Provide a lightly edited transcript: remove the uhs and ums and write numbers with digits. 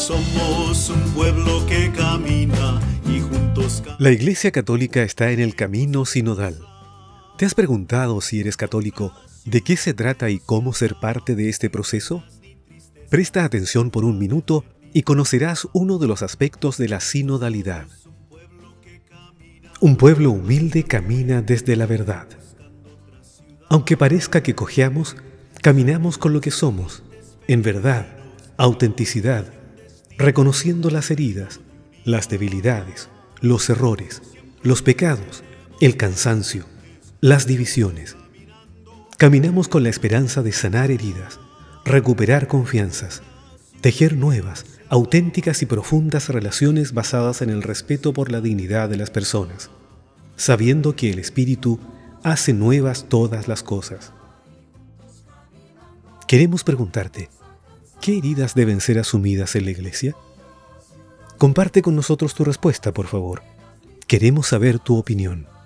Somos un pueblo que camina y juntos... La Iglesia Católica está en el camino sinodal. ¿Te has preguntado, si eres católico, de qué se trata y cómo ser parte de este proceso? Presta atención por un minuto y conocerás uno de los aspectos de la sinodalidad. Un pueblo humilde camina desde la verdad. Aunque parezca que cojeamos, caminamos con lo que somos, en verdad, autenticidad, reconociendo las heridas, las debilidades, los errores, los pecados, el cansancio, las divisiones. Caminamos con la esperanza de sanar heridas, recuperar confianzas, tejer nuevas, auténticas y profundas relaciones basadas en el respeto por la dignidad de las personas, sabiendo que el Espíritu hace nuevas todas las cosas. Queremos preguntarte, ¿qué heridas deben ser asumidas en la Iglesia? Comparte con nosotros tu respuesta, por favor. Queremos saber tu opinión.